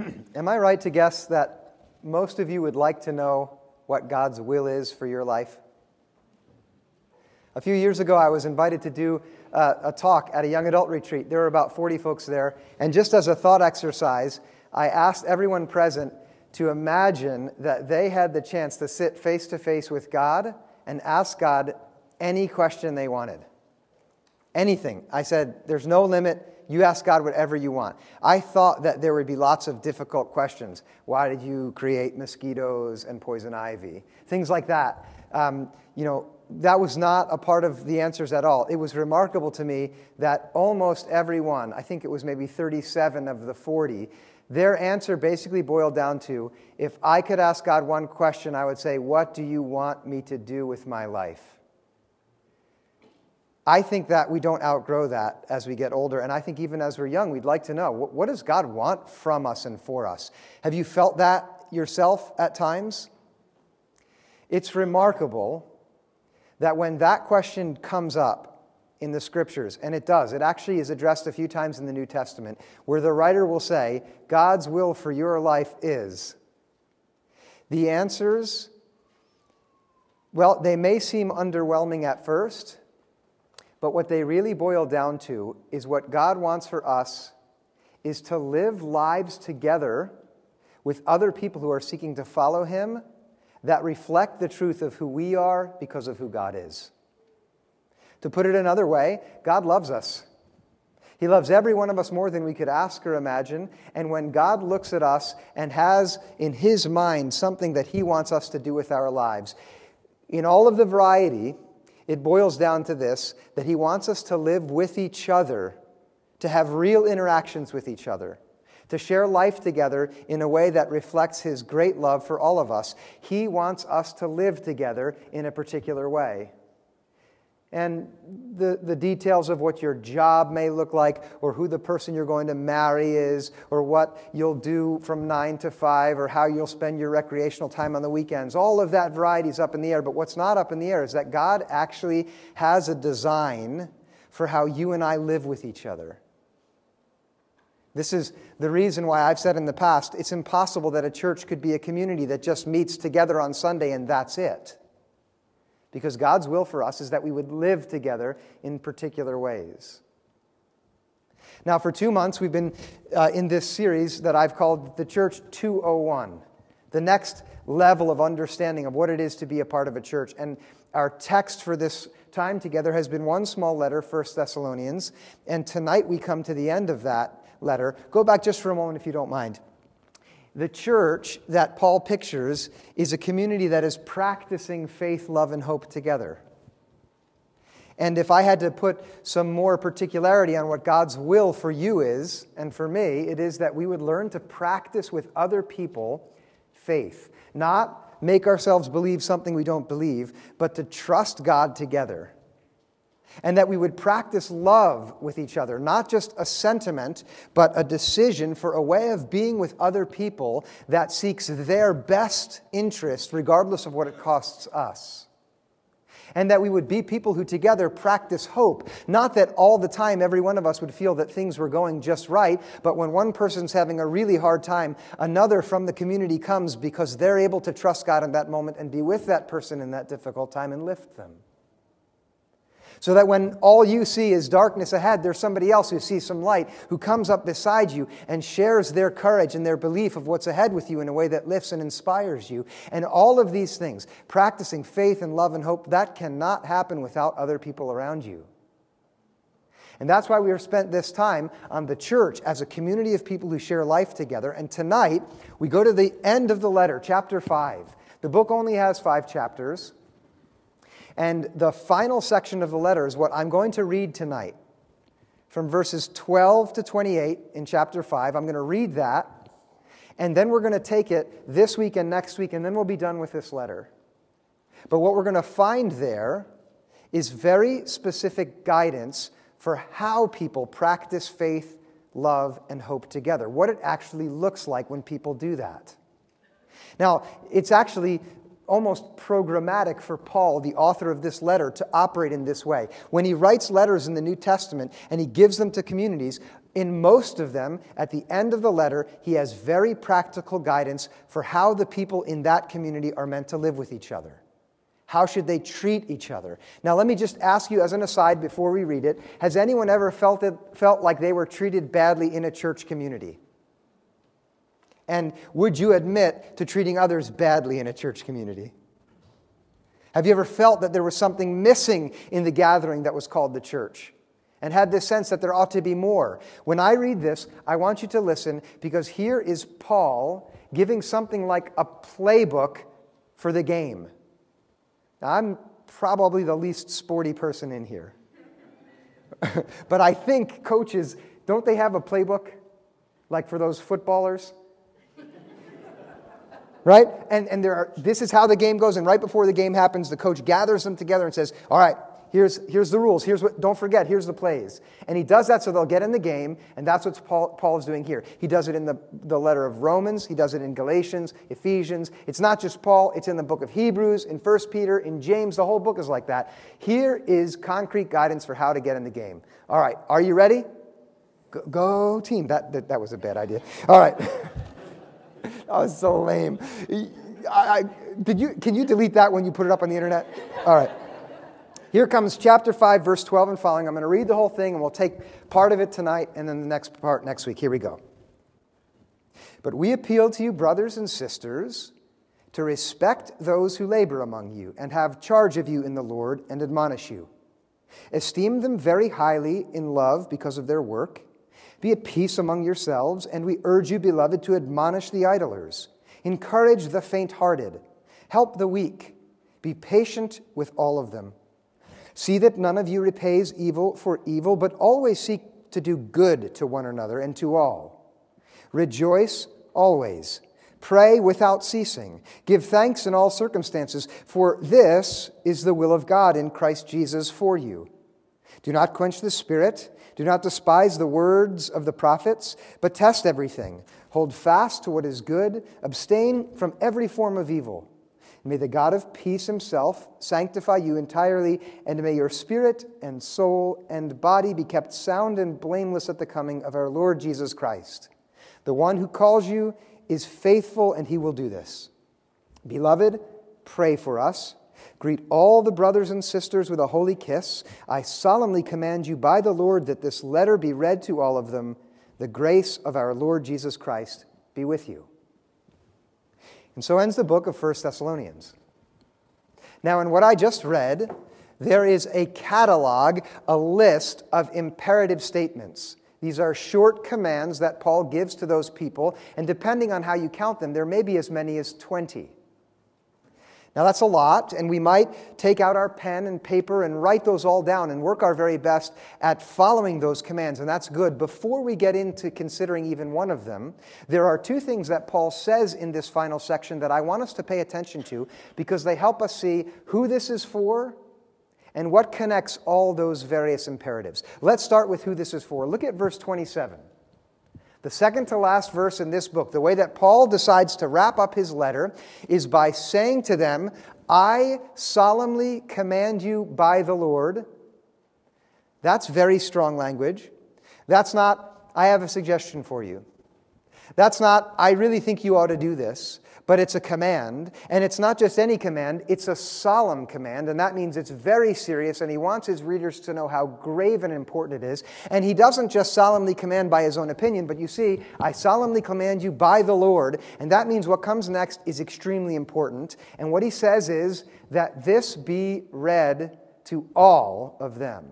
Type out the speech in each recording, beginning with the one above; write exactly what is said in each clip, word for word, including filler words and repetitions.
Am I right to guess that most of you would like to know what God's will is for your life? A few years ago, I was invited to do uh, a talk at a young adult retreat. There were about forty folks there. And just as a thought exercise, I asked everyone present to imagine that they had the chance to sit face to face with God and ask God any question they wanted. Anything. I said, there's no limit. You ask God whatever you want. I thought that there would be lots of difficult questions. Why did you create mosquitoes and poison ivy? Things like that. Um, you know, that was not a part of the answers at all. It was remarkable to me that almost everyone, I think it was maybe thirty-seven of the forty, their answer basically boiled down to, if I could ask God one question, I would say, what do you want me to do with my life? I think that we don't outgrow that as we get older, and I think even as we're young, we'd like to know, what, what does God want from us and for us? Have you felt that yourself at times? It's remarkable that when that question comes up in the Scriptures, and it does, it actually is addressed a few times in the New Testament, where the writer will say, God's will for your life is. The answers, well, they may seem underwhelming at first, but what they really boil down to is what God wants for us is to live lives together with other people who are seeking to follow Him that reflect the truth of who we are because of who God is. To put it another way, God loves us. He loves every one of us more than we could ask or imagine. And when God looks at us and has in His mind something that He wants us to do with our lives, in all of the variety, it boils down to this, that He wants us to live with each other, to have real interactions with each other, to share life together in a way that reflects His great love for all of us. He wants us to live together in a particular way. And the, the details of what your job may look like, or who the person you're going to marry is, or what you'll do from nine to five, or how you'll spend your recreational time on the weekends, all of that variety is up in the air. But what's not up in the air is that God actually has a design for how you and I live with each other. This is the reason why I've said in the past, it's impossible that a church could be a community that just meets together on Sunday and that's it. Because God's will for us is that we would live together in particular ways. Now, for two months, we've been uh, in this series that I've called The Church two oh one, the next level of understanding of what it is to be a part of a church. And our text for this time together has been one small letter, First Thessalonians, and tonight we come to the end of that letter. Go back just for a moment if you don't mind. The church that Paul pictures is a community that is practicing faith, love, and hope together. And if I had to put some more particularity on what God's will for you is, and for me, it is that we would learn to practice with other people faith. Not make ourselves believe something we don't believe, but to trust God together. And that we would practice love with each other, not just a sentiment, but a decision for a way of being with other people that seeks their best interest, regardless of what it costs us. And that we would be people who together practice hope. Not that all the time every one of us would feel that things were going just right, but when one person's having a really hard time, another from the community comes because they're able to trust God in that moment and be with that person in that difficult time and lift them. So that when all you see is darkness ahead, there's somebody else who sees some light, who comes up beside you and shares their courage and their belief of what's ahead with you in a way that lifts and inspires you. And all of these things, practicing faith and love and hope, that cannot happen without other people around you. And that's why we have spent this time on the church as a community of people who share life together. And tonight, we go to the end of the letter, chapter five. The book only has five chapters. And the final section of the letter is what I'm going to read tonight. From verses twelve to twenty-eight in chapter five. I'm going to read that. And then we're going to take it this week and next week, and then we'll be done with this letter. But what we're going to find there is very specific guidance for how people practice faith, love, and hope together. What it actually looks like when people do that. Now, it's actually almost programmatic for Paul, the author of this letter, to operate in this way. When he writes letters in the New Testament and he gives them to communities, In most of them, at the end of the letter, he has very practical guidance for how the people in that community are meant to live with each other. How should they treat each other? Now, let me just ask you as an aside before we read it, has anyone ever felt it, felt like they were treated badly in a church community? And would you admit to treating others badly in a church community? Have you ever felt that there was something missing in the gathering that was called the church? And had this sense that there ought to be more? When I read this, I want you to listen, because here is Paul giving something like a playbook for the game. Now, I'm probably the least sporty person in here. But I think coaches, don't they have a playbook? Like for those footballers? Right? And, and there are, this is how the game goes. And right before the game happens, the coach gathers them together and says, all right, here's, here's the rules. Here's what, don't forget, here's the plays. And he does that so they'll get in the game. And that's what Paul, Paul is doing here. He does it in the, the letter of Romans. He does it in Galatians, Ephesians. It's not just Paul. It's in the book of Hebrews, in First Peter, in James. The whole book is like that. Here is concrete guidance for how to get in the game. All right, are you ready? Go, go team. That, that, that was a bad idea. All right. That was so lame. I, I, did you? Can you delete that when you put it up on the internet? All right. Here comes chapter five, verse twelve and following. I'm going to read the whole thing, and we'll take part of it tonight and then the next part next week. Here we go. But we appeal to you, brothers and sisters, to respect those who labor among you and have charge of you in the Lord and admonish you. Esteem them very highly in love because of their work. Be at peace among yourselves, and we urge you, beloved, to admonish the idlers. Encourage the faint-hearted. Help the weak. Be patient with all of them. See that none of you repays evil for evil, but always seek to do good to one another and to all. Rejoice always. Pray without ceasing. Give thanks in all circumstances, for this is the will of God in Christ Jesus for you. Do not quench the Spirit. Do not despise the words of the prophets, but test everything. Hold fast to what is good. Abstain from every form of evil. May the God of peace himself sanctify you entirely, and may your spirit and soul and body be kept sound and blameless at the coming of our Lord Jesus Christ. The one who calls you is faithful, and he will do this. Beloved, pray for us. Greet all the brothers and sisters with a holy kiss. I solemnly command you by the Lord that this letter be read to all of them. The grace of our Lord Jesus Christ be with you. And so ends the book of First Thessalonians. Now, in what I just read, there is a catalog, a list of imperative statements. These are short commands that Paul gives to those people, and depending on how you count them, there may be as many as twenty. Now, that's a lot, and we might take out our pen and paper and write those all down and work our very best at following those commands, and that's good. Before we get into considering even one of them, there are two things that Paul says in this final section that I want us to pay attention to because they help us see who this is for and what connects all those various imperatives. Let's start with who this is for. Look at verse twenty-seven. The second to last verse in this book, the way that Paul decides to wrap up his letter is by saying to them, I solemnly command you by the Lord. That's very strong language. That's not, I have a suggestion for you. That's not, I really think you ought to do this. But it's a command, and it's not just any command, it's a solemn command, and that means it's very serious, and he wants his readers to know how grave and important it is. And he doesn't just solemnly command by his own opinion, but you see, I solemnly command you by the Lord, and that means what comes next is extremely important. And what he says is that this be read to all of them.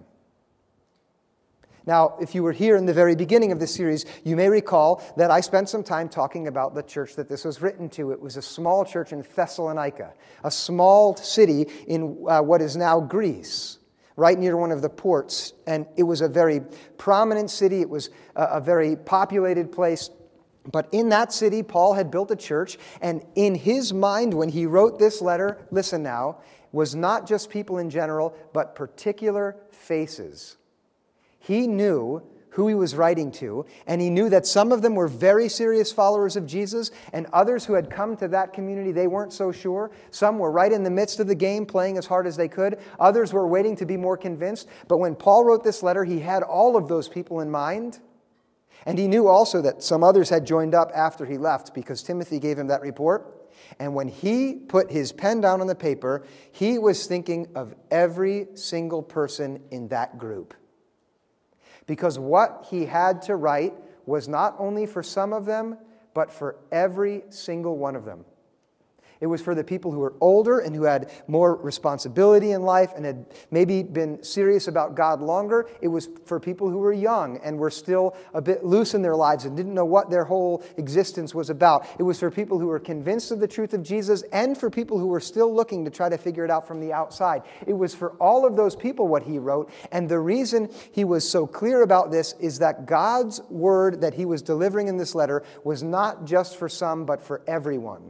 Now, if you were here in the very beginning of this series, you may recall that I spent some time talking about the church that this was written to. It was a small church in Thessalonica, a small city in uh, what is now Greece, right near one of the ports. And it was a very prominent city. It was a, a very populated place. But in that city, Paul had built a church. And in his mind, when he wrote this letter, listen now, was not just people in general, but particular faces. He knew who he was writing to, and he knew that some of them were very serious followers of Jesus, and others who had come to that community, they weren't so sure. Some were right in the midst of the game, playing as hard as they could. Others were waiting to be more convinced. But when Paul wrote this letter, he had all of those people in mind. And he knew also that some others had joined up after he left because Timothy gave him that report. And when he put his pen down on the paper, he was thinking of every single person in that group. Because what he had to write was not only for some of them, but for every single one of them. It was for the people who were older and who had more responsibility in life and had maybe been serious about God longer. It was for people who were young and were still a bit loose in their lives and didn't know what their whole existence was about. It was for people who were convinced of the truth of Jesus and for people who were still looking to try to figure it out from the outside. It was for all of those people what he wrote. And the reason he was so clear about this is that God's word that he was delivering in this letter was not just for some, but for everyone.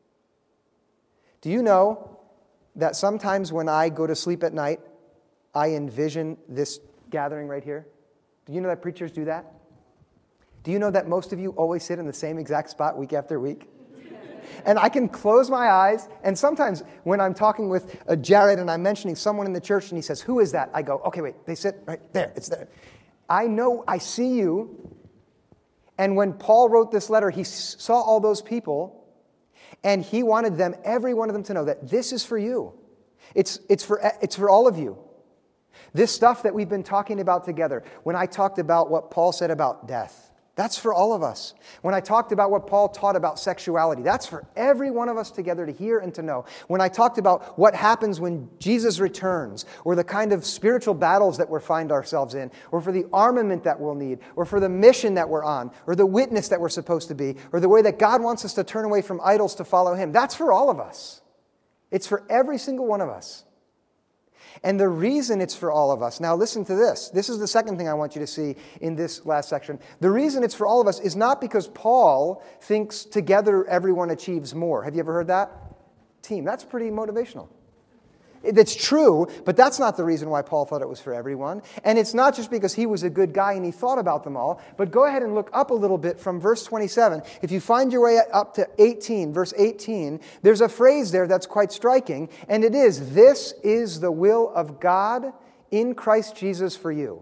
Do you know that sometimes when I go to sleep at night, I envision this gathering right here? Do you know that preachers do that? Do you know that most of you always sit in the same exact spot week after week? And I can close my eyes, and sometimes when I'm talking with uh, Jared and I'm mentioning someone in the church and he says, "Who is that?" I go, "Okay, wait, they sit right there. It's there." I know, I see you. And when Paul wrote this letter, he saw all those people. And he wanted them, every one of them, to know that this is for you. It's, it's, for, it's for all of you. This stuff that we've been talking about together, when I talked about what Paul said about death, that's for all of us. When I talked about what Paul taught about sexuality, that's for every one of us together to hear and to know. When I talked about what happens when Jesus returns, or the kind of spiritual battles that we find ourselves in, or for the armament that we'll need, or for the mission that we're on, or the witness that we're supposed to be, or the way that God wants us to turn away from idols to follow Him, that's for all of us. It's for every single one of us. And the reason it's for all of us, now listen to this. This is the second thing I want you to see in this last section. The reason it's for all of us is not because Paul thinks together everyone achieves more. Have you ever heard that? Team, that's pretty motivational. That's true, but that's not the reason why Paul thought it was for everyone. And it's not just because he was a good guy and he thought about them all, but go ahead and look up a little bit from verse twenty-seven. If you find your way up to eighteen, verse eighteen, there's a phrase there that's quite striking, and it is, "This is the will of God in Christ Jesus for you."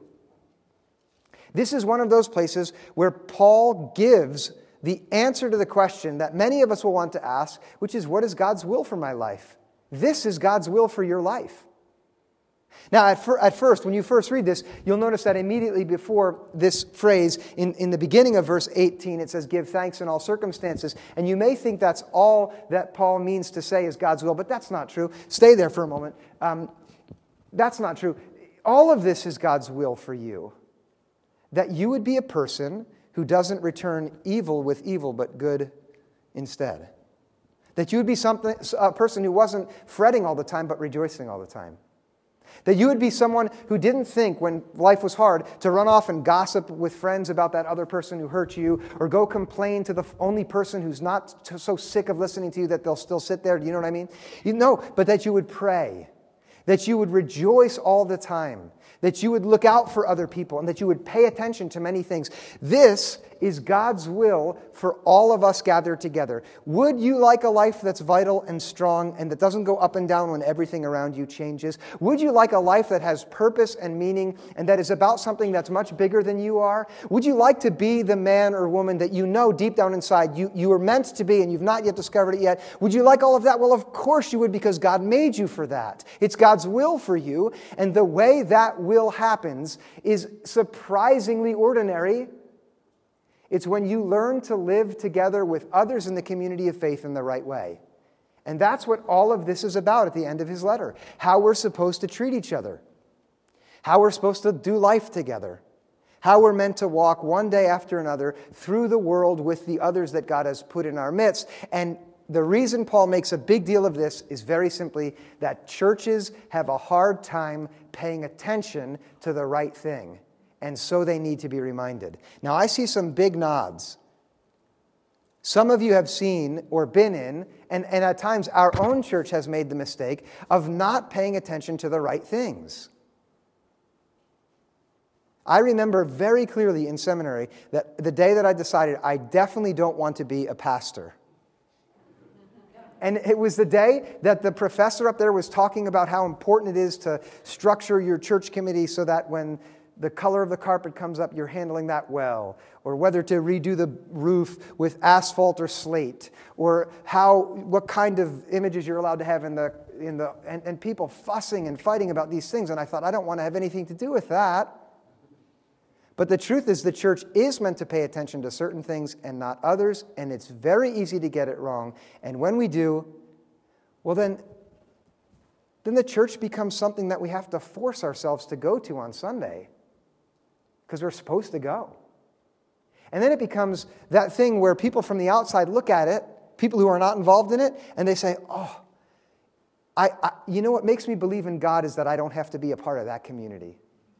This is one of those places where Paul gives the answer to the question that many of us will want to ask, which is, what is God's will for my life? This is God's will for your life. Now, at, fir- at first, when you first read this, you'll notice that immediately before this phrase, in, in the beginning of verse eighteen, it says, "Give thanks in all circumstances." And you may think that's all that Paul means to say is God's will, but that's not true. Stay there for a moment. Um, that's not true. All of this is God's will for you. That you would be a person who doesn't return evil with evil, but good instead. That you would be something, a person who wasn't fretting all the time, but rejoicing all the time. That you would be someone who didn't think, when life was hard, to run off and gossip with friends about that other person who hurt you, or go complain to the only person who's not so sick of listening to you that they'll still sit there. Do you know what I mean? You know, but that you would pray. That you would rejoice all the time. That you would look out for other people, and that you would pay attention to many things. This is God's will for all of us gathered together. Would you like a life that's vital and strong and that doesn't go up and down when everything around you changes? Would you like a life that has purpose and meaning and that is about something that's much bigger than you are? Would you like to be the man or woman that you know deep down inside you, you were meant to be and you've not yet discovered it yet? Would you like all of that? Well, of course you would, because God made you for that. It's God's will for you, and the way that will happens is surprisingly ordinary. It's when you learn to live together with others in the community of faith in the right way. And that's what all of this is about at the end of his letter. How we're supposed to treat each other. How we're supposed to do life together. How we're meant to walk one day after another through the world with the others that God has put in our midst. And the reason Paul makes a big deal of this is very simply that churches have a hard time paying attention to the right thing. And so they need to be reminded. Now, I see some big nods. Some of you have seen or been in, and, and at times our own church has made the mistake of not paying attention to the right things. I remember very clearly in seminary that the day that I decided I definitely don't want to be a pastor. And it was the day that the professor up there was talking about how important it is to structure your church committee so that when the color of the carpet comes up, you're handling that well, or whether to redo the roof with asphalt or slate, or how what kind of images you're allowed to have in the in the and, and people fussing and fighting about these things. And I thought, I don't want to have anything to do with that. But the truth is, the church is meant to pay attention to certain things and not others, and it's very easy to get it wrong. And when we do, well then, then the church becomes something that we have to force ourselves to go to on Sunday, because we're supposed to go. And then it becomes that thing where people from the outside look at it, people who are not involved in it, and they say, oh, I, I, you know what makes me believe in God is that I don't have to be a part of that community.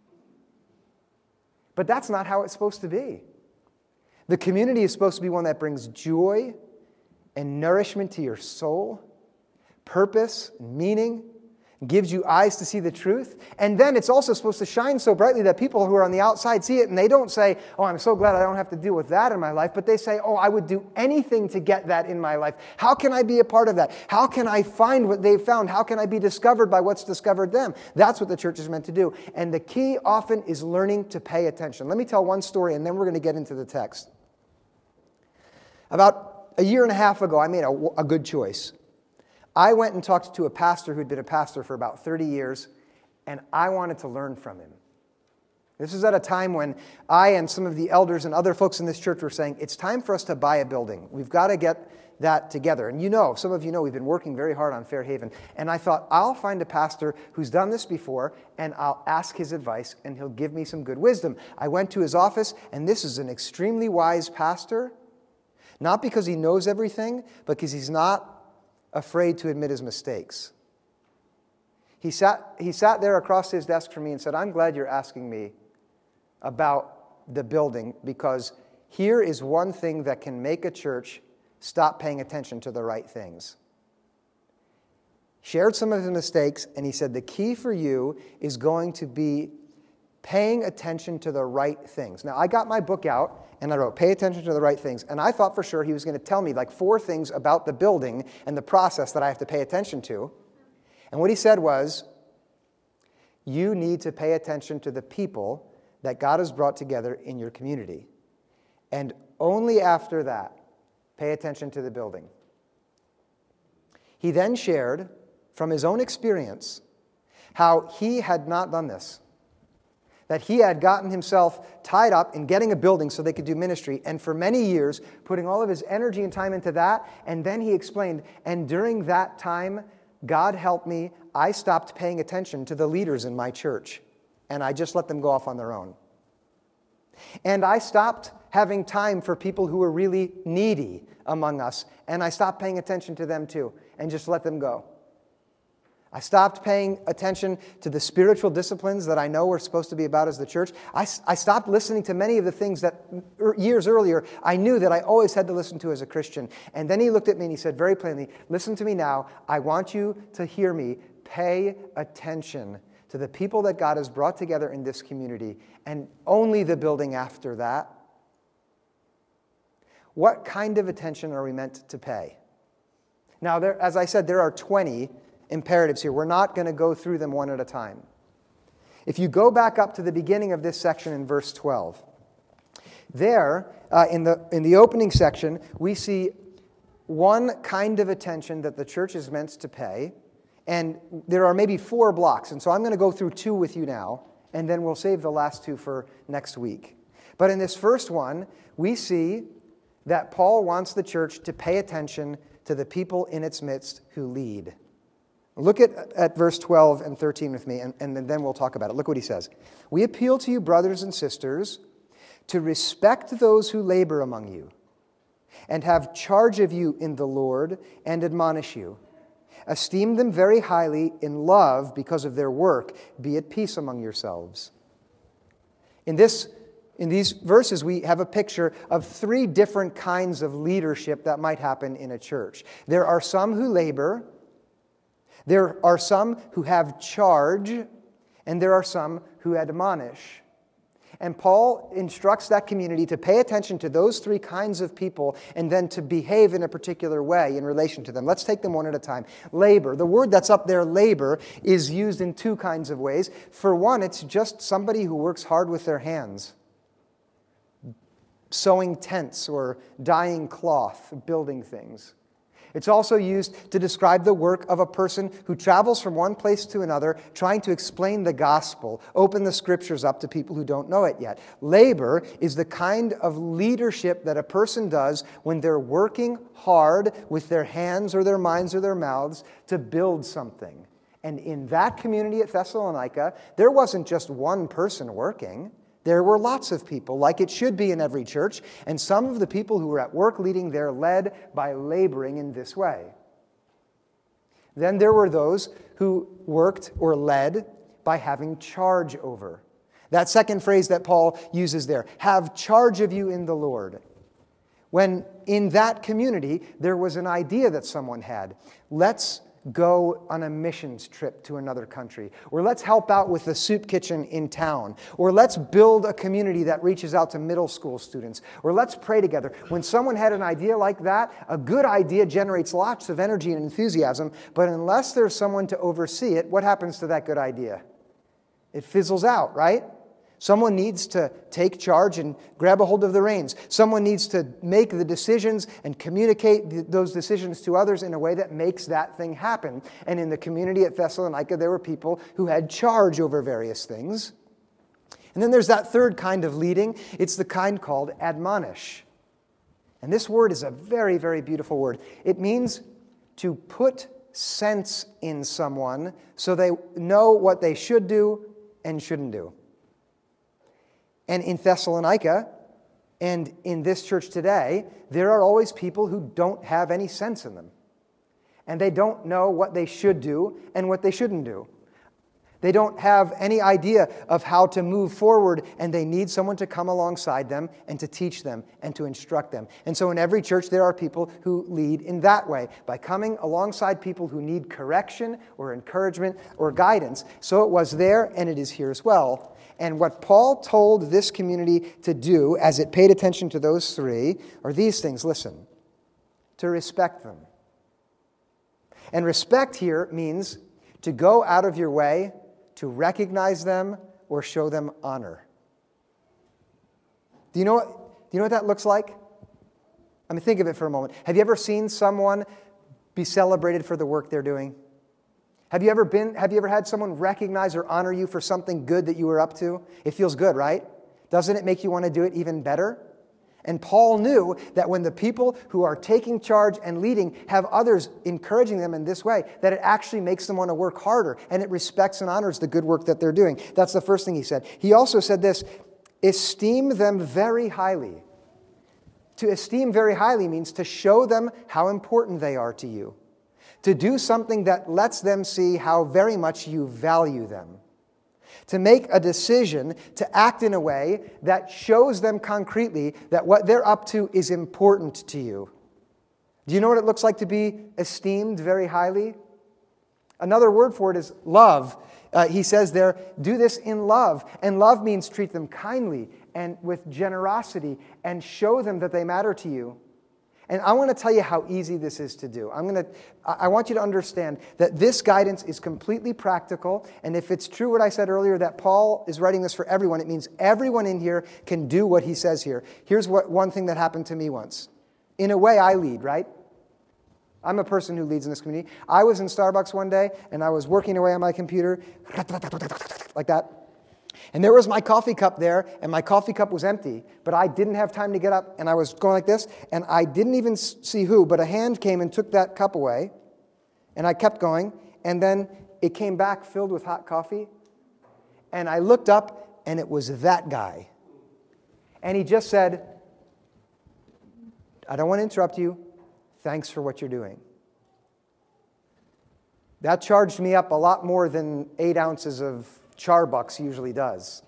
But that's not how it's supposed to be. The community is supposed to be one that brings joy and nourishment to your soul, purpose, and meaning, gives you eyes to see the truth. And then it's also supposed to shine so brightly that people who are on the outside see it, and they don't say, oh, I'm so glad I don't have to deal with that in my life, but they say, oh, I would do anything to get that in my life. How can I be a part of that? How can I find what they've found? How can I be discovered by what's discovered them? That's what the church is meant to do. And the key often is learning to pay attention. Let me tell one story, and then we're going to get into the text. About a year and a half ago, I made a, a good choice. I went and talked to a pastor who'd been a pastor for about thirty years, and I wanted to learn from him. This is at a time when I and some of the elders and other folks in this church were saying, it's time for us to buy a building. We've got to get that together. And you know, some of you know, we've been working very hard on Fairhaven. And I thought, I'll find a pastor who's done this before, and I'll ask his advice, and he'll give me some good wisdom. I went to his office, and this is an extremely wise pastor, not because he knows everything, but because he's not afraid to admit his mistakes. He sat, he sat there across his desk from me and said, I'm glad you're asking me about the building, because here is one thing that can make a church stop paying attention to the right things. Shared some of his mistakes, and he said, the key for you is going to be paying attention to the right things. Now, I got my book out, and I wrote, pay attention to the right things. And I thought for sure he was going to tell me like four things about the building and the process that I have to pay attention to. And what he said was, you need to pay attention to the people that God has brought together in your community. And only after that, pay attention to the building. He then shared from his own experience how he had not done this. That he had gotten himself tied up in getting a building so they could do ministry, and for many years putting all of his energy and time into that. And then he explained, and during that time, God helped me, I stopped paying attention to the leaders in my church, and I just let them go off on their own. And I stopped having time for people who were really needy among us, and I stopped paying attention to them too, and just let them go. I stopped paying attention to the spiritual disciplines that I know we're supposed to be about as the church. I, I stopped listening to many of the things that years earlier I knew that I always had to listen to as a Christian. And then he looked at me and he said very plainly, listen to me now. I want you to hear me. Pay attention to the people that God has brought together in this community, and only the building after that. What kind of attention are we meant to pay? Now, there, as I said, there are twenty imperatives here. We're not going to go through them one at a time. If you go back up to the beginning of this section in verse twelve, there, uh, in the in the opening section, we see one kind of attention that the church is meant to pay, and there are maybe four blocks. And so I'm going to go through two with you now, and then we'll save the last two for next week. But in this first one, we see that Paul wants the church to pay attention to the people in its midst who lead. Look at, at verse twelve and thirteen with me, and, and then we'll talk about it. Look what he says. We appeal to you, brothers and sisters, to respect those who labor among you and have charge of you in the Lord and admonish you. Esteem them very highly in love because of their work. Be at peace among yourselves. In this In these verses, we have a picture of three different kinds of leadership that might happen in a church. There are some who labor, there are some who have charge, and there are some who admonish. And Paul instructs that community to pay attention to those three kinds of people and then to behave in a particular way in relation to them. Let's take them one at a time. Labor. The word that's up there, labor, is used in two kinds of ways. For one, it's just somebody who works hard with their hands. Sewing tents or dyeing cloth, building things. It's also used to describe the work of a person who travels from one place to another, trying to explain the gospel, open the scriptures up to people who don't know it yet. Labor is the kind of leadership that a person does when they're working hard with their hands or their minds or their mouths to build something. And in that community at Thessalonica, there wasn't just one person working. There were lots of people, like it should be in every church, and some of the people who were at work leading there led by laboring in this way. Then there were those who worked or led by having charge over. That second phrase that Paul uses there, have charge of you in the Lord. When in that community there was an idea that someone had, let's go on a missions trip to another country, or let's help out with the soup kitchen in town, or let's build a community that reaches out to middle school students, or let's pray together. When someone had an idea like that, a good idea generates lots of energy and enthusiasm, but unless there's someone to oversee it, what happens to that good idea? It fizzles out, right? Someone needs to take charge and grab a hold of the reins. Someone needs to make the decisions and communicate th- those decisions to others in a way that makes that thing happen. And in the community at Thessalonica, there were people who had charge over various things. And then there's that third kind of leading. It's the kind called admonish. And this word is a very, very beautiful word. It means to put sense in someone so they know what they should do and shouldn't do. And in Thessalonica, and in this church today, there are always people who don't have any sense in them. And they don't know what they should do and what they shouldn't do. They don't have any idea of how to move forward, and they need someone to come alongside them and to teach them and to instruct them. And so in every church, there are people who lead in that way, by coming alongside people who need correction or encouragement or guidance. So it was there, and it is here as well. And what Paul told this community to do, as it paid attention to those three, are these things. Listen, to respect them. And respect here means to go out of your way to recognize them or show them honor. Do you know what, do you know what that looks like? I mean, think of it for a moment. Have you ever seen someone be celebrated for the work they're doing? Have you ever been, have you ever had someone recognize or honor you for something good that you were up to? It feels good, right? Doesn't it make you want to do it even better? And Paul knew that when the people who are taking charge and leading have others encouraging them in this way, that it actually makes them want to work harder, and it respects and honors the good work that they're doing. That's the first thing he said. He also said this, esteem them very highly. To esteem very highly means to show them how important they are to you. To do something that lets them see how very much you value them. To make a decision to act in a way that shows them concretely that what they're up to is important to you. Do you know what it looks like to be esteemed very highly? Another word for it is love. Uh, he says there, do this in love. And love means treat them kindly and with generosity and show them that they matter to you. And I want to tell you how easy this is to do. I'm going to, I want you to understand that this guidance is completely practical. And if it's true what I said earlier, that Paul is writing this for everyone, it means everyone in here can do what he says here. Here's what one thing that happened to me once. In a way, I lead, right? I'm a person who leads in this community. I was in Starbucks one day, and I was working away on my computer, like that. And there was my coffee cup there, and my coffee cup was empty. But I didn't have time to get up, and I was going like this, and I didn't even see who, but a hand came and took that cup away. And I kept going, and then it came back filled with hot coffee. And I looked up, and it was that guy. And he just said, I don't want to interrupt you. Thanks for what you're doing. That charged me up a lot more than eight ounces of Charbucks usually does.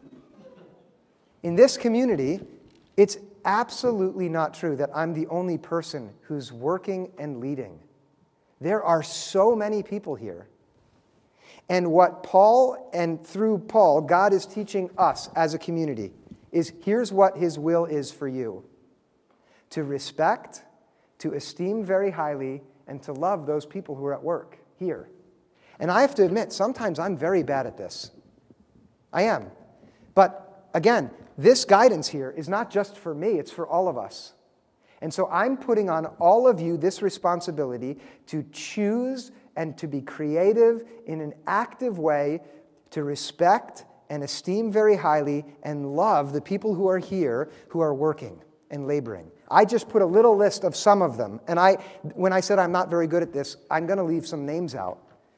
In this community, it's absolutely not true that I'm the only person who's working and leading. There are so many people here. And what Paul, and through Paul, God is teaching us as a community is here's what his will is for you. To respect, to esteem very highly, and to love those people who are at work here. And I have to admit, sometimes I'm very bad at this. I am. But again, this guidance here is not just for me, it's for all of us. And so I'm putting on all of you this responsibility to choose and to be creative in an active way to respect and esteem very highly and love the people who are here who are working and laboring. I just put a little list of some of them. And I, when I said I'm not very good at this, I'm going to leave some names out.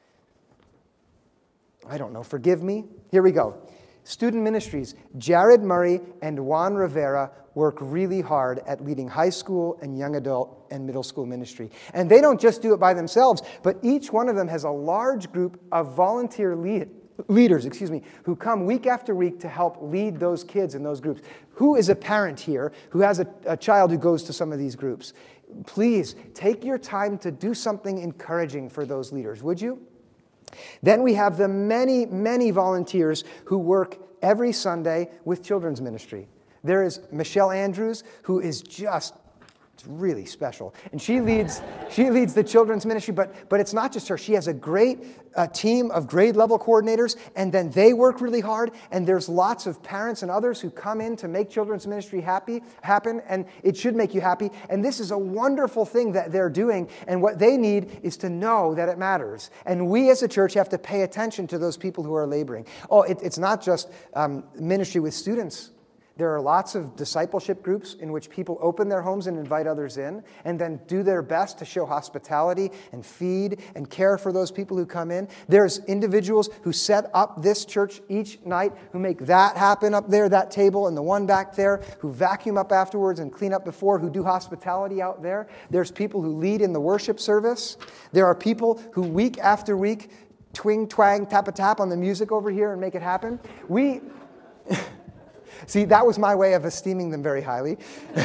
I don't know. Forgive me. Here we go. Student ministries. Jared Murray and Juan Rivera work really hard at leading high school and young adult and middle school ministry. And they don't just do it by themselves, but each one of them has a large group of volunteer lead, leaders, excuse me, who come week after week to help lead those kids in those groups. Who is a parent here who has a, a child who goes to some of these groups? Please take your time to do something encouraging for those leaders, would you? Then we have the many, many volunteers who work every Sunday with children's ministry. There is Michelle Andrews, who is just really special. And she leads she leads the children's ministry, but, but it's not just her. She has a great uh, team of grade level coordinators, and then they work really hard, and there's lots of parents and others who come in to make children's ministry happy happen, and it should make you happy. And this is a wonderful thing that they're doing, and what they need is to know that it matters. And we as a church have to pay attention to those people who are laboring. Oh, it, it's not just um, ministry with students. There are lots of discipleship groups in which people open their homes and invite others in and then do their best to show hospitality and feed and care for those people who come in. There's individuals who set up this church each night who make that happen up there, that table, and the one back there, who vacuum up afterwards and clean up before, who do hospitality out there. There's people who lead in the worship service. There are people who week after week twing, twang, tap-a-tap on the music over here and make it happen. We... See, that was my way of esteeming them very highly.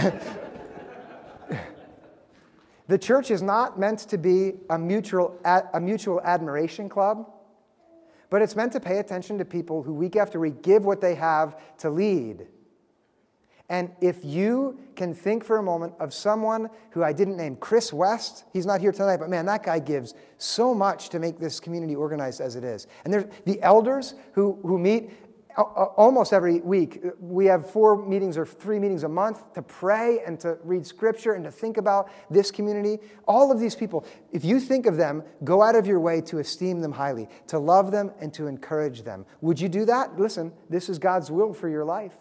The church is not meant to be a mutual, a mutual admiration club, but it's meant to pay attention to people who week after week give what they have to lead. And if you can think for a moment of someone who I didn't name, Chris West, he's not here tonight, but man, that guy gives so much to make this community organized as it is. And there's the elders who, who meet almost every week. We have four meetings or three meetings a month to pray and to read scripture and to think about this community. All of these people, if you think of them, go out of your way to esteem them highly, to love them and to encourage them. Would you do that? Listen, this is God's will for your life.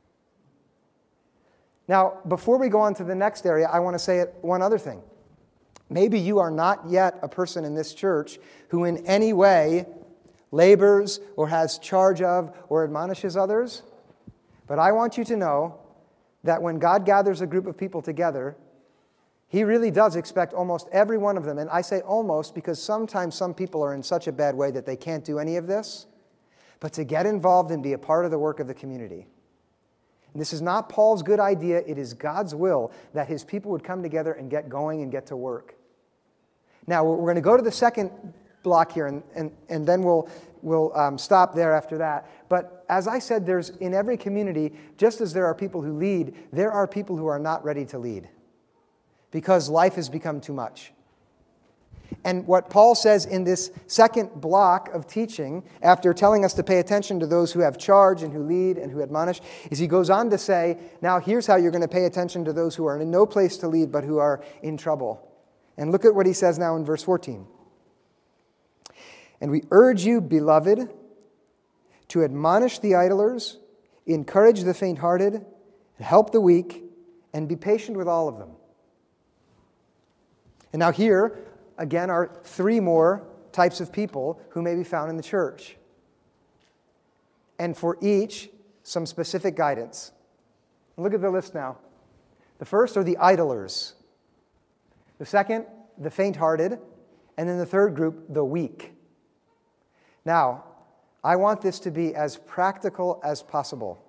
Now, before we go on to the next area, I want to say one other thing. Maybe you are not yet a person in this church who in any way labors or has charge of or admonishes others. But I want you to know that when God gathers a group of people together, He really does expect almost every one of them, and I say almost because sometimes some people are in such a bad way that they can't do any of this, but to get involved and be a part of the work of the community. And this is not Paul's good idea, it is God's will that His people would come together and get going and get to work. Now, we're going to go to the second block here, and, and, and then we'll, we'll um, stop there after that. But as I said, there's in every community, just as there are people who lead, there are people who are not ready to lead because life has become too much. And what Paul says in this second block of teaching, after telling us to pay attention to those who have charge and who lead and who admonish, is he goes on to say, now here's how you're going to pay attention to those who are in no place to lead but who are in trouble. And look at what he says now in verse fourteen. And we urge you, beloved, to admonish the idlers, encourage the faint-hearted, help the weak, and be patient with all of them. And now here, again, are three more types of people who may be found in the church. And for each, some specific guidance. Look at the list now. The first are the idlers. The second, the faint-hearted. And then the third group, the weak. Now, I want this to be as practical as possible.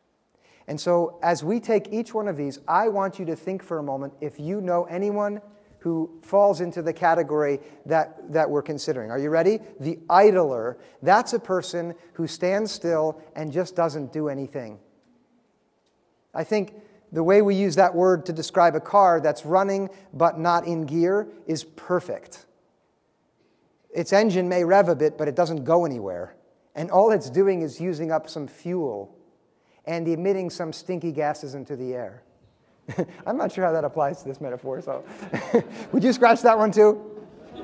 And so, as we take each one of these, I want you to think for a moment if you know anyone who falls into the category that, that we're considering. Are you ready? The idler. That's a person who stands still and just doesn't do anything. I think the way we use that word to describe a car that's running but not in gear is perfect. Its engine may rev a bit, but it doesn't go anywhere. And all it's doing is using up some fuel and emitting some stinky gases into the air. I'm not sure how that applies to this metaphor, so would you scratch that one too?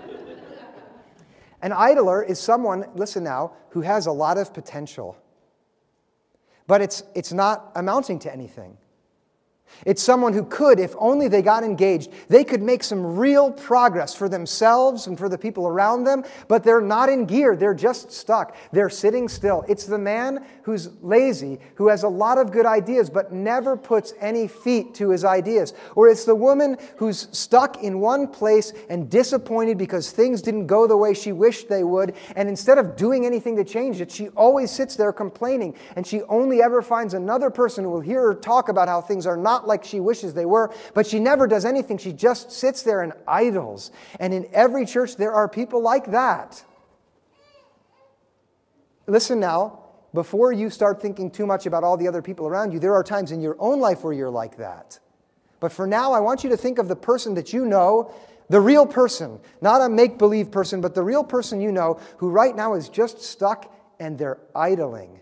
An idler is someone, listen now, who has a lot of potential, but it's, it's not amounting to anything. It's someone who could, if only they got engaged, they could make some real progress for themselves and for the people around them, but they're not in gear. They're just stuck. They're sitting still. It's the man who's lazy, who has a lot of good ideas, but never puts any feet to his ideas. Or it's the woman who's stuck in one place and disappointed because things didn't go the way she wished they would, and instead of doing anything to change it, she always sits there complaining, and she only ever finds another person who will hear her talk about how things are not like she wishes they were, but she never does anything. She just sits there and idles. And in every church, there are people like that. Listen now, before you start thinking too much about all the other people around you, there are times in your own life where you're like that. But for now, I want you to think of the person that you know, the real person, not a make-believe person, but the real person you know who right now is just stuck and they're idling.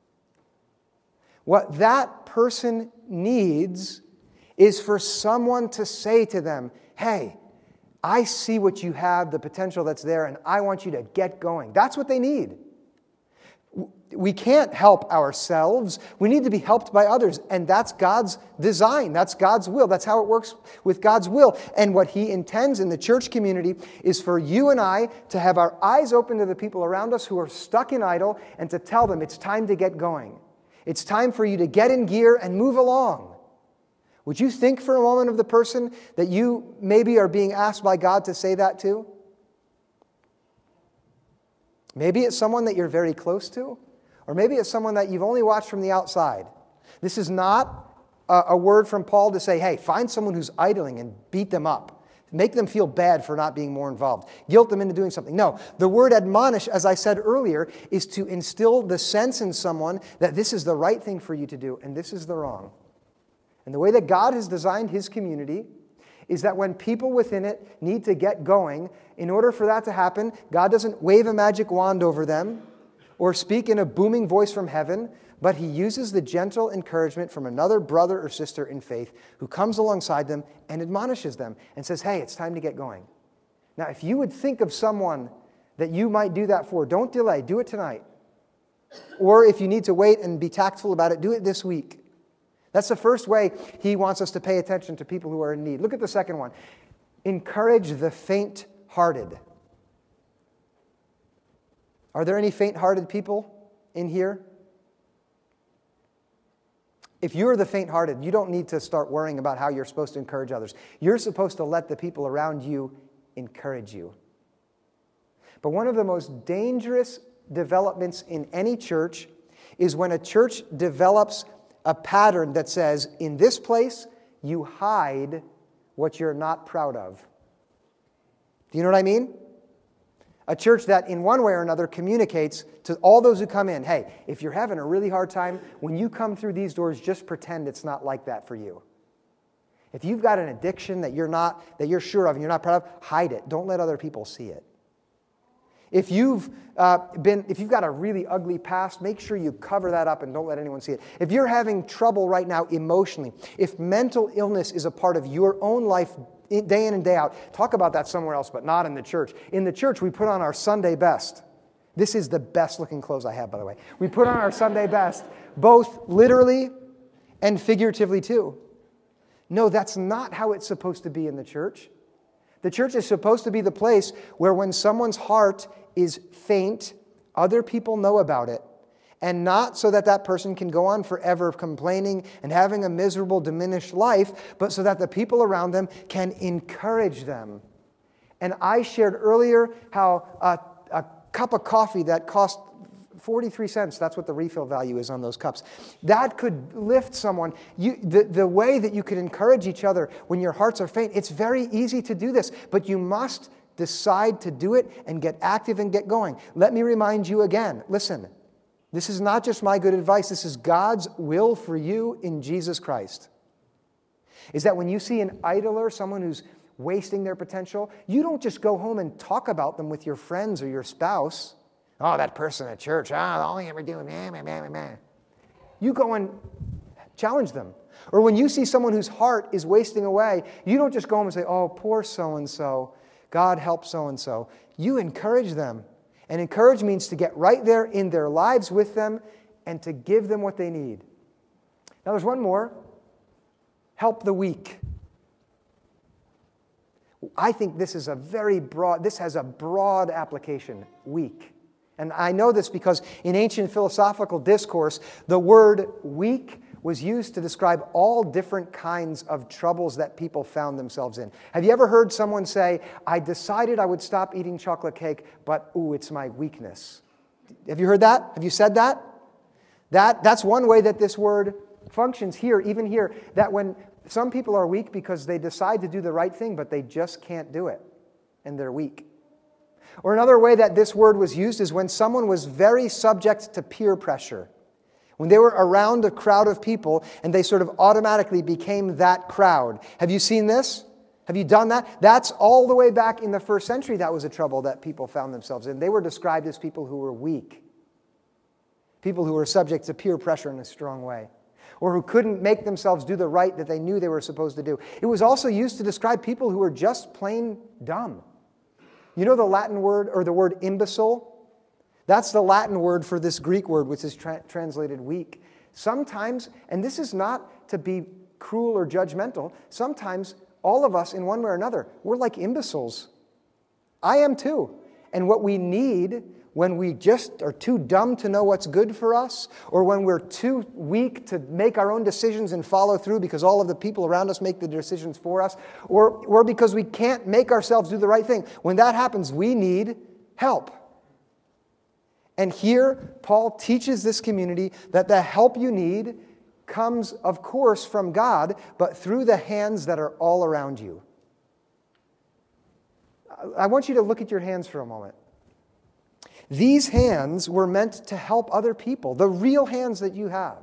What that person needs is for someone to say to them, hey, I see what you have, the potential that's there, and I want you to get going. That's what they need. We can't help ourselves. We need to be helped by others, and that's God's design. That's God's will. That's how it works with God's will. And what He intends in the church community is for you and I to have our eyes open to the people around us who are stuck in idle and to tell them it's time to get going. It's time for you to get in gear and move along. Would you think for a moment of the person that you maybe are being asked by God to say that to? Maybe it's someone that you're very close to, or maybe it's someone that you've only watched from the outside. This is not a, a word from Paul to say, hey, find someone who's idling and beat them up. Make them feel bad for not being more involved. Guilt them into doing something. No, the word admonish, as I said earlier, is to instill the sense in someone that this is the right thing for you to do and this is the wrong. And the way that God has designed His community is that when people within it need to get going, in order for that to happen, God doesn't wave a magic wand over them or speak in a booming voice from heaven, but He uses the gentle encouragement from another brother or sister in faith who comes alongside them and admonishes them and says, hey, it's time to get going. Now, if you would think of someone that you might do that for, don't delay. Do it tonight. Or if you need to wait and be tactful about it, do it this week. That's the first way He wants us to pay attention to people who are in need. Look at the second one. Encourage the faint-hearted. Are there any faint-hearted people in here? If you're the faint-hearted, you don't need to start worrying about how you're supposed to encourage others. You're supposed to let the people around you encourage you. But one of the most dangerous developments in any church is when a church develops a pattern that says, in this place, you hide what you're not proud of. Do you know what I mean? A church that in one way or another communicates to all those who come in, hey, if you're having a really hard time, when you come through these doors, just pretend it's not like that for you. If you've got an addiction that you're not, that you're sure of and you're not proud of, hide it. Don't let other people see it. If you've uh, been, if you've got a really ugly past, make sure you cover that up and don't let anyone see it. If you're having trouble right now emotionally, if mental illness is a part of your own life day in and day out, talk about that somewhere else, but not in the church. In the church, we put on our Sunday best. This is the best looking clothes I have, by the way. We put on our Sunday best, both literally and figuratively too. No, that's not how it's supposed to be in the church. The church is supposed to be the place where when someone's heart is faint, other people know about it. And not so that that person can go on forever complaining and having a miserable, diminished life, but so that the people around them can encourage them. And I shared earlier how a, a cup of coffee that cost forty-three cents, that's what the refill value is on those cups. That could lift someone. You, the, the way that you could encourage each other when your hearts are faint, it's very easy to do this, but you must decide to do it and get active and get going. Let me remind you again, listen, this is not just my good advice, this is God's will for you in Jesus Christ. Is that when you see an idler, someone who's wasting their potential, you don't just go home and talk about them with your friends or your spouse. Oh, that person at church, ah, all they ever do, meh, meh, meh, meh. You go and challenge them. Or when you see someone whose heart is wasting away, you don't just go home and say, oh, poor so-and-so, God help so-and-so. You encourage them. And encourage means to get right there in their lives with them and to give them what they need. Now there's one more. Help the weak. I think this is a very broad, this has a broad application, weak. And I know this because in ancient philosophical discourse, the word weak was used to describe all different kinds of troubles that people found themselves in. Have you ever heard someone say, I decided I would stop eating chocolate cake, but ooh, it's my weakness? Have you heard that? Have you said that? That that's one way that this word functions here, even here, that when some people are weak because they decide to do the right thing, but they just can't do it, and they're weak. Or another way that this word was used is when someone was very subject to peer pressure. When they were around a crowd of people and they sort of automatically became that crowd. Have you seen this? Have you done that? That's all the way back in the first century that was a trouble that people found themselves in. They were described as people who were weak. People who were subject to peer pressure in a strong way. Or who couldn't make themselves do the right that they knew they were supposed to do. It was also used to describe people who were just plain dumb. You know the Latin word, or the word imbecile? That's the Latin word for this Greek word, which is tra- translated weak. Sometimes, and this is not to be cruel or judgmental, sometimes all of us, in one way or another, we're like imbeciles. I am too. And what we need when we just are too dumb to know what's good for us, or when we're too weak to make our own decisions and follow through because all of the people around us make the decisions for us, or, or because we can't make ourselves do the right thing, when that happens, we need help. And here, Paul teaches this community that the help you need comes, of course, from God, but through the hands that are all around you. I want you to look at your hands for a moment. These hands were meant to help other people, the real hands that you have.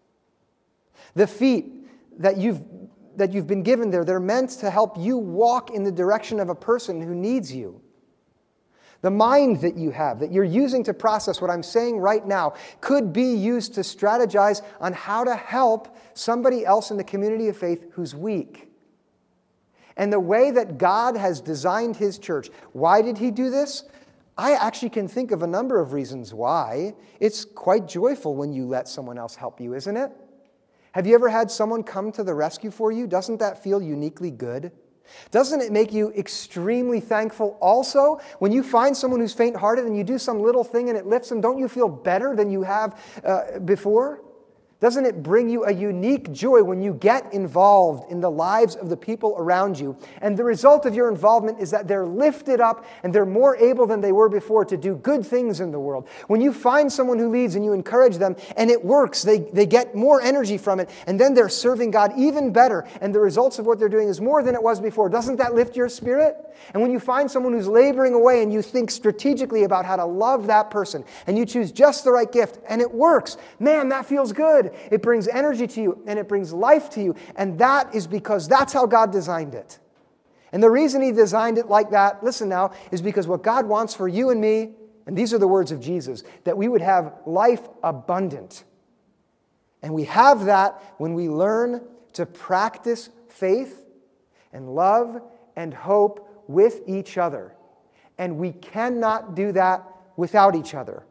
The feet that you've, that you've been given there, they're meant to help you walk in the direction of a person who needs you. The mind that you have, that you're using to process what I'm saying right now, could be used to strategize on how to help somebody else in the community of faith who's weak. And the way that God has designed His church, why did He do this? I actually can think of a number of reasons why. It's quite joyful when you let someone else help you, isn't it? Have you ever had someone come to the rescue for you? Doesn't that feel uniquely good? Doesn't it make you extremely thankful also? When you find someone who's faint-hearted and you do some little thing and it lifts them, don't you feel better than you have uh, before? Doesn't it bring you a unique joy when you get involved in the lives of the people around you? And the result of your involvement is that they're lifted up and they're more able than they were before to do good things in the world. When you find someone who leads and you encourage them and it works, they, they get more energy from it, and then they're serving God even better, and the results of what they're doing is more than it was before. Doesn't that lift your spirit? And when you find someone who's laboring away and you think strategically about how to love that person and you choose just the right gift and it works, man, that feels good. It brings energy to you, and it brings life to you, and that is because that's how God designed it. And the reason He designed it like that, listen now, is because what God wants for you and me, and these are the words of Jesus, that we would have life abundant. And we have that when we learn to practice faith and love and hope with each other. And we cannot do that without each other.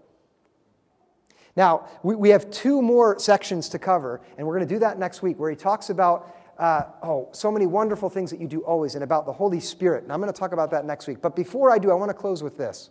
Now, we, we have two more sections to cover, and we're going to do that next week, where he talks about, uh, oh, so many wonderful things that you do always, and about the Holy Spirit. And I'm going to talk about that next week. But before I do, I want to close with this.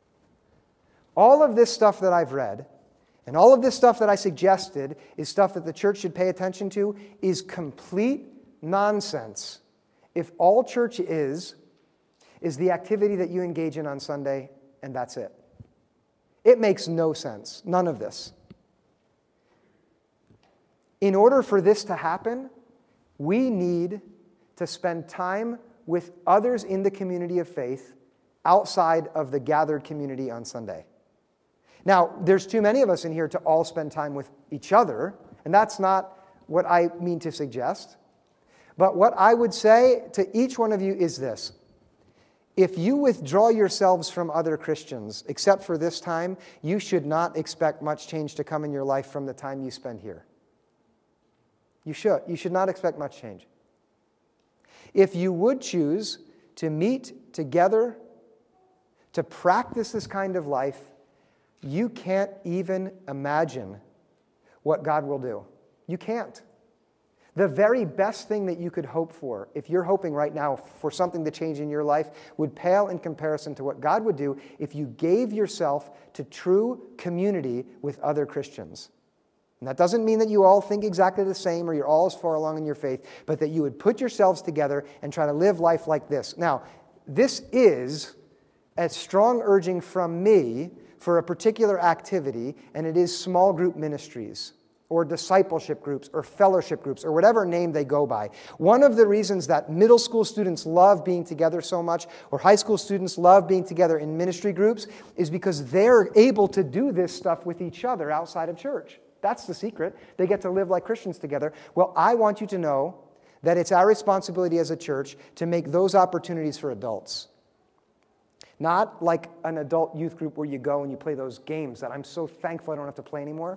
All of this stuff that I've read, and all of this stuff that I suggested is stuff that the church should pay attention to, is complete nonsense if all church is, is the activity that you engage in on Sunday, and that's it. It makes no sense, none of this. In order for this to happen, we need to spend time with others in the community of faith outside of the gathered community on Sunday. Now, there's too many of us in here to all spend time with each other, and that's not what I mean to suggest. But what I would say to each one of you is this. If you withdraw yourselves from other Christians, except for this time, you should not expect much change to come in your life from the time you spend here. You should. You should not expect much change. If you would choose to meet together, to practice this kind of life, you can't even imagine what God will do. You can't. The very best thing that you could hope for, if you're hoping right now for something to change in your life, would pale in comparison to what God would do if you gave yourself to true community with other Christians. And that doesn't mean that you all think exactly the same or you're all as far along in your faith, but that you would put yourselves together and try to live life like this. Now, this is a strong urging from me for a particular activity, and it is small group ministries, or discipleship groups, or fellowship groups, or whatever name they go by. One of the reasons that middle school students love being together so much, or high school students love being together in ministry groups, is because they're able to do this stuff with each other outside of church. That's the secret. They get to live like Christians together. Well, I want you to know that it's our responsibility as a church to make those opportunities for adults. Not like an adult youth group where you go and you play those games that I'm so thankful I don't have to play anymore.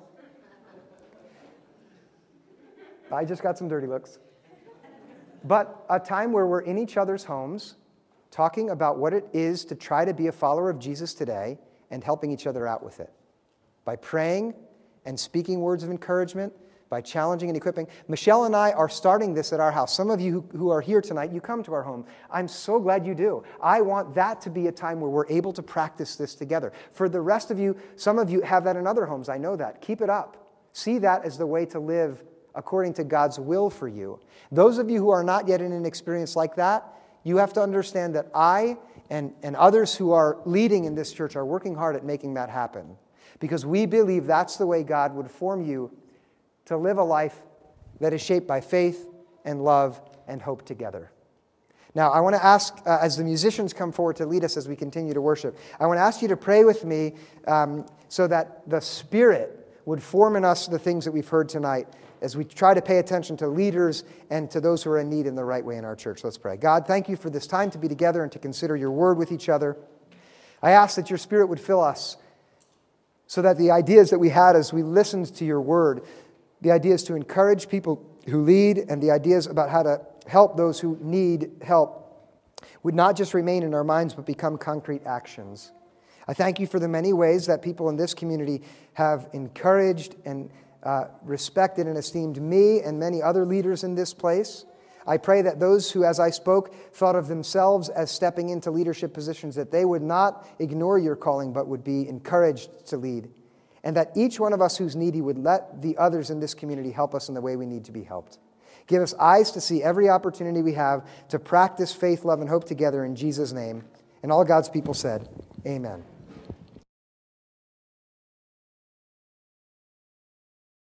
I just got some dirty looks. But a time where we're in each other's homes, talking about what it is to try to be a follower of Jesus today and helping each other out with it. By praying and speaking words of encouragement, by challenging and equipping. Michelle and I are starting this at our house. Some of you who, who are here tonight, you come to our home. I'm so glad you do. I want that to be a time where we're able to practice this together. For the rest of you, some of you have that in other homes. I know that. Keep it up. See that as the way to live according to God's will for you. Those of you who are not yet in an experience like that, you have to understand that I and, and others who are leading in this church are working hard at making that happen. Because we believe that's the way God would form you to live a life that is shaped by faith and love and hope together. Now, I want to ask, uh, as the musicians come forward to lead us as we continue to worship, I want to ask you to pray with me um, so that the Spirit would form in us the things that we've heard tonight as we try to pay attention to leaders and to those who are in need in the right way in our church. Let's pray. God, thank you for this time to be together and to consider your word with each other. I ask that your Spirit would fill us so that the ideas that we had as we listened to your word, the ideas to encourage people who lead and the ideas about how to help those who need help would not just remain in our minds but become concrete actions. I thank you for the many ways that people in this community have encouraged and uh, respected and esteemed me and many other leaders in this place. I pray that those who, as I spoke, thought of themselves as stepping into leadership positions, that they would not ignore your calling, but would be encouraged to lead. And that each one of us who's needy would let the others in this community help us in the way we need to be helped. Give us eyes to see every opportunity we have to practice faith, love, and hope together in Jesus' name. And all God's people said, amen.